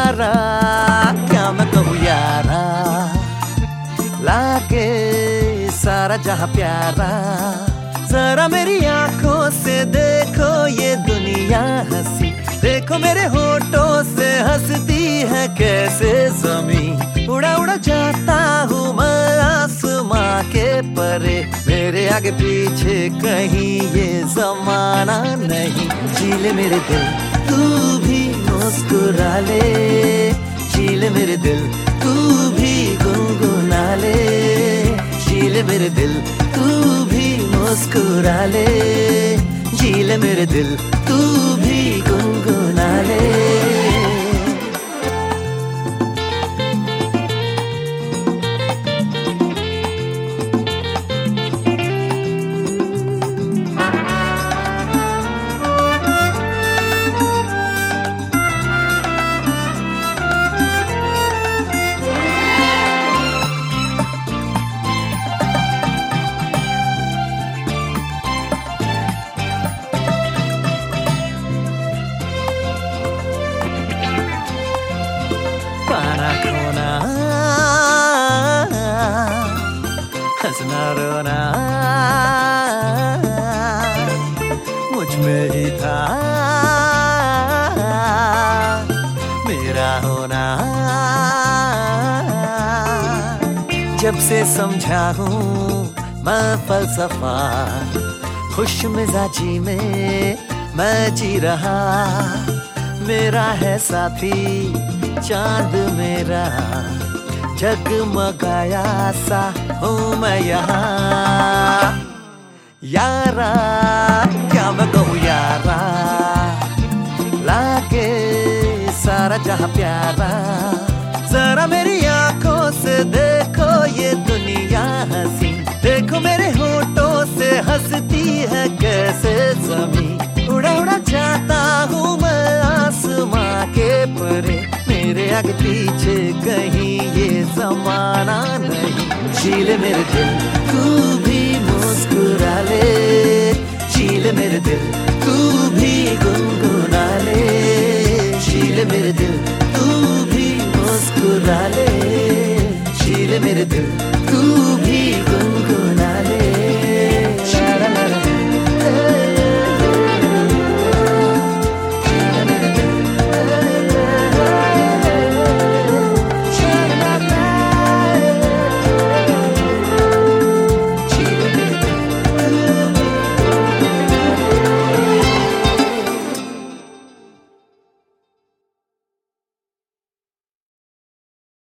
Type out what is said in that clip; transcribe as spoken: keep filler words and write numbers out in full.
यारा क्या मैं कहूँ यारा, लाके सारा जहां प्यारा। जरा मेरी आंखों से देखो ये दुनिया हंसी, देखो मेरे होठों से हंसती है कैसे ज़मीं। उड़ा उड़ा जाता हूँ मैं आसमां के परे, मेरे आगे पीछे कहीं ये ज़माना नहीं। जी ले मेरे दिल तू भी मुस्कुरा ले, जी ले मेरे दिल तू भी गुनगुना ले, जी ले मेरे दिल तू भी मुस्कुरा ले, जी ले मेरे दिल तू भी गुनगुना ले। पाना खोना हंसना रोना मुझ में ही था मेरा होना। जब से समझा हूँ मैं फलसफा, खुश मिजाजी में मैं जी रहा। मेरा है साथी चांद मेरा, जगमगाया सा हूँ मैं यहाँ। यारा क्या मैं कहूँ यारा, लाके सारा जहां प्यारा। जरा मेरी आंखों से देखो ये दुनिया हंसी, देखो मेरे होठों से हंसती है कैसे ज़मीं। उड़ा उड़ा जाता हूँ मैं आसमां के परे, मेरे आगे पीछे कहीं ये ज़माना नहीं। जी ले मेरे दिल तू